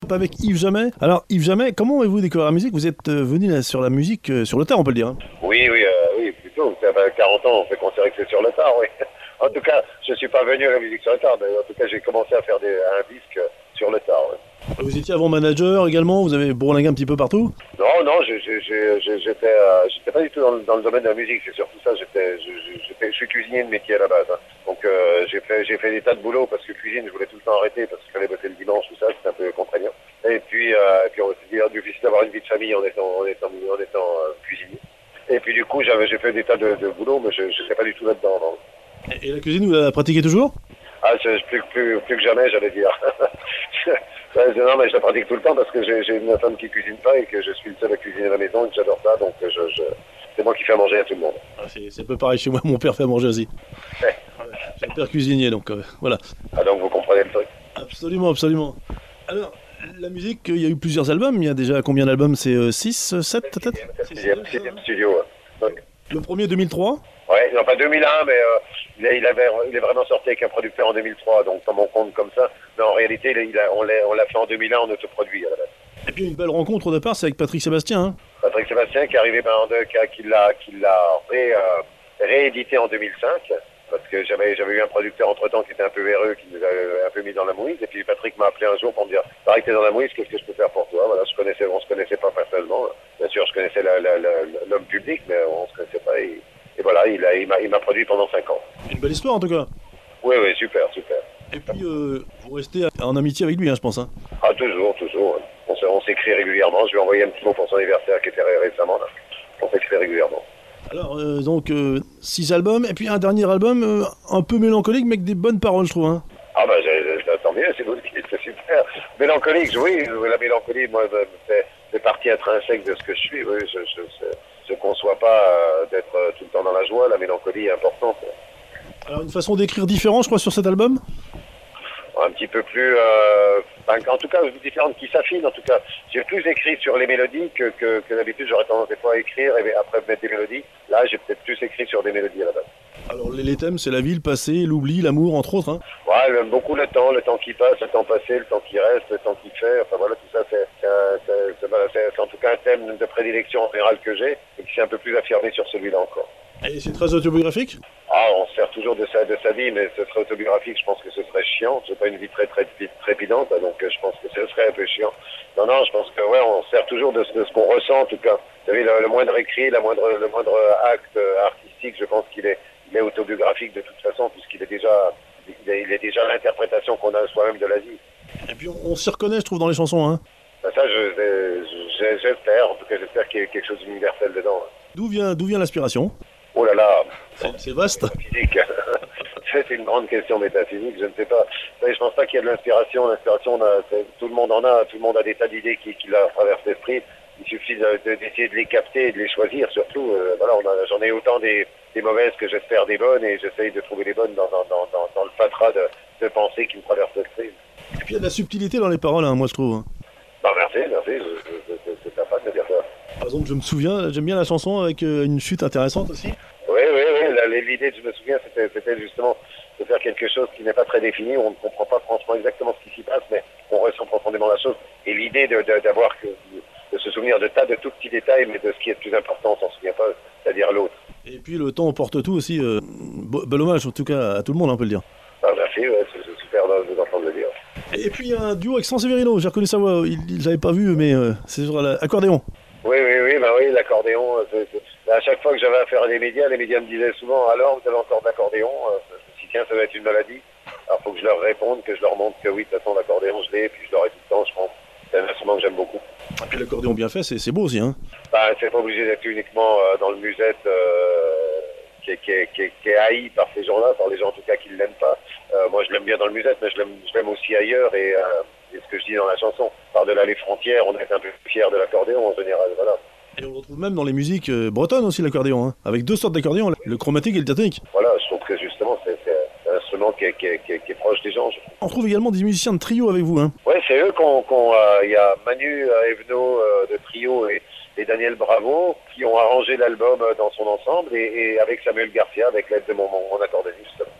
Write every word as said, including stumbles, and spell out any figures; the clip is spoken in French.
avec Yves Jamais. Alors Yves Jamais, comment avez-vous découvert la musique? Vous êtes euh, venu là, sur la musique euh, sur le tard, on peut le dire. Hein. Oui, oui, euh, oui, plutôt. Ça fait quarante ans, on fait considérer que c'est sur le tard, oui. En tout cas, je suis pas venu à la musique sur le tard, mais en tout cas, j'ai commencé à faire des, un disque sur le tard, oui. Vous étiez avant manager également, vous avez bourlingué un petit peu partout? Non, non, je, je, je, je, j'étais, euh, j'étais pas du tout dans, le- dans le domaine de la musique, c'est surtout ça, j'étais, je, je, j'étais- je suis cuisinier de métier à la base. Hein. Donc euh, j'ai fait j'ai fait des tas de boulot parce que cuisine, je voulais tout le temps arrêter parce qu'il fallait bosser le dimanche, tout ça, c'était un peu contraignant. Et puis, euh, et puis on s'est dit, ah, difficile d'avoir une vie de famille en étant, en étant, en étant euh, cuisinier. Et puis du coup, j'avais, j'ai fait des tas de, de boulot, mais je n'étais pas du tout là-dedans. Non. Et, et la cuisine, vous la pratiquez toujours? Ah, c'est plus, plus, plus que jamais, j'allais dire. Ouais, non, mais je la pratique tout le temps parce que j'ai, j'ai une femme qui cuisine pas et que je suis le seul à cuisiner à la maison et que j'adore ça, donc je, je, c'est moi qui fais à manger à tout le monde. Ah, c'est, c'est un peu pareil chez moi, mon père fait à manger aussi. Ouais. J'ai un père cuisinier, donc euh, voilà. Ah, donc vous comprenez le truc. Absolument, absolument. Alors, la musique, il y a eu plusieurs albums, il y a déjà combien d'albums? C'est six, sept peut-être? Sixième, sixième studio. Ouais. Donc, Le premier deux mille trois? ouais, non pas deux mille un, mais euh, il, a- il avait, il est vraiment sorti avec un producteur en deux mille trois, donc comme on compte comme ça. Mais en réalité, il a- il a- on, l'a, on l'a fait en deux mille un en autoproduit à la base. Et puis une belle rencontre au départ, c'est avec Patrick Sébastien. Hein. Patrick Sébastien qui est arrivé ben, en deux, qui, a- qui l'a, qui l'a ré, euh, réédité en deux mille cinq, parce que j'avais, j'avais eu un producteur entre-temps qui était un peu véreux, qui nous avait un peu mis dans la mouise, et puis Patrick m'a appelé un jour pour me dire, pareil que t'es dans la mouise, qu'est-ce que je peux faire pour toi? Voilà, je connaissais, on se connaissait pas personnellement. Bien sûr, je connaissais la, la, la, l'homme public, mais on se connaissait pas. Et, et voilà, il, a, il, m'a, il m'a produit pendant cinq ans. Une belle histoire en tout cas. Oui, oui, super, super. Et puis euh, vous restez en amitié avec lui, hein, je pense. Hein. Ah, toujours, toujours. On, se, on s'écrit régulièrement. Je lui ai envoyé un petit mot pour son anniversaire qui était ré- récemment. Là. On s'écrit régulièrement. Alors euh, donc euh, six albums, et puis un dernier album euh, un peu mélancolique, mais avec des bonnes paroles, je trouve. Hein. Ah ben, j'ai, j'ai, tant mieux, c'est vous qui dites, c'est super. Mélancolique, oui, la mélancolie, moi, c'est, c'est partie intrinsèque de ce que je suis. Oui, je je, je, je conçois pas euh, d'être euh, tout le temps dans la joie. La mélancolie est importante. Alors une façon d'écrire différente, je crois, sur cet album. Un petit peu plus, euh, enfin, en tout cas, différente, qui s'affine. En tout cas, j'ai plus écrit sur les mélodies que, que, que d'habitude. J'aurais tendance des fois à écrire et après mettre des mélodies. Là, j'ai peut-être plus écrit sur des mélodies à la base. Alors les, les thèmes, c'est la vie, le passé, l'oubli, l'amour, entre autres. Hein. Ouais, j'aime beaucoup le temps, le temps qui passe, le temps passé, le temps qui reste, le temps qui fait. Enfin voilà, tout ça, c'est, c'est, un- c'est, c'est, voilà, c'est- c'est en tout cas un thème de prédilection en général que j'ai et qui s'est un peu plus affirmé sur celui-là encore. Et c'est très autobiographique. Ah, on se sert toujours de sa, de sa vie, mais ce serait autobiographique, je pense que ce serait chiant. C'est pas une vie très, très trépidante, donc euh, je pense que ce serait un peu chiant. Non, non, je pense que, ouais, on se sert toujours de, ce- de ce qu'on ressent, en tout cas. Vous savez, le, le moindre écrit, la moindre, le moindre acte euh, artistique, je pense qu'il est, il est autobiographique de toute façon, puisqu'il est déjà, il est, il est déjà l'interprétation qu'on a soi-même de la vie. Et puis on, on s'y reconnaît, je trouve, dans les chansons. Hein. Ben, ça, je, je- j'espère, en tout cas, j'espère qu'il y a quelque chose d'universel dedans. D'où vient, d'où vient l'inspiration? Oh là là, C'est, c'est vaste. physique. C'est une grande question métaphysique, je ne sais pas. Vous savez, je pense pas qu'il y a de l'inspiration. L'inspiration, on a, c'est- tout le monde en a, tout le monde a des tas d'idées qui, qui la traversent l'esprit. Il suffit de- de- d'essayer de les capter et de les choisir, surtout. Euh, voilà, on a, j'en ai autant des, des mauvaises que j'espère des bonnes, et j'essaye de trouver les bonnes dans, dans, dans, dans, dans le fatras de, de pensées qui me traversent l'esprit. Et puis il y a de la subtilité dans les paroles, hein, moi je trouve. Ben, merci, merci, je- je- je- c'est sympa de dire ça. Par exemple, je me souviens, j'aime bien la chanson avec euh, une chute intéressante aussi. Oui, oui, oui, la- l'idée, je me souviens, c'était, c'était justement de faire quelque chose qui n'est pas très défini, on ne comprend pas franchement exactement ce qui s'y passe, mais on ressent profondément la chose. Et l'idée de, de- d'avoir que, de se souvenir de tas de tout petits détails, mais de ce qui est le plus important, on s'en souvient pas, c'est-à-dire l'autre. Et puis le temps emporte tout aussi. Euh, bo- bel hommage en tout cas à tout le monde, on peut le dire. Ah, merci, ouais, c'est, c'est super de vous entendre le dire. Et puis il y a un duo avec Sanseverino, j'ai reconnu sa voix, il, il- j'avais pas vu, mais euh, c'est sur l'accordéon. Oui, oui, oui, bah oui, l'accordéon, euh, c'est, c'est- à chaque fois que j'avais affaire à des médias, les médias me disaient souvent, alors, vous avez encore de l'accordéon? Euh, Je me suis dit, tiens, ça va être une maladie. Alors, faut que je leur réponde, que je leur montre que oui, de toute façon, l'accordéon, je l'ai, et puis je l'aurai tout le temps, je pense. C'est un instrument que j'aime beaucoup. Et puis l'accordéon bien fait, c'est, c'est beau aussi. Hein. Bah, c'est pas obligé d'être uniquement euh, dans le musette euh, qui, est, qui, est, qui, est, qui est haï par ces gens-là, par les gens en tout cas qui ne l'aiment pas. Euh, moi, je l'aime bien dans le musette, mais je l'aime, je l'aime aussi ailleurs, et, euh, et ce que je dis dans la chanson, par-delà les frontières, on est un peu fiers de l'accordéon en général, voilà. Et on le retrouve même dans les musiques euh, bretonnes aussi, l'accordéon, hein, avec deux sortes d'accordéon, le chromatique et le diatonique. Voilà, je trouve que justement, c'est, c'est un instrument qui est, qui, est, qui, est, qui est proche des gens. Je trouve. On trouve également des musiciens de trio avec vous. Hein. Ouais, c'est eux qu'on, qu'on euh, il y a Manu euh, Evno euh, de Trio et, et Daniel Bravo qui ont arrangé l'album euh, dans son ensemble, et, et avec Samuel Garcia, avec l'aide de mon, mon, mon accordéoniste.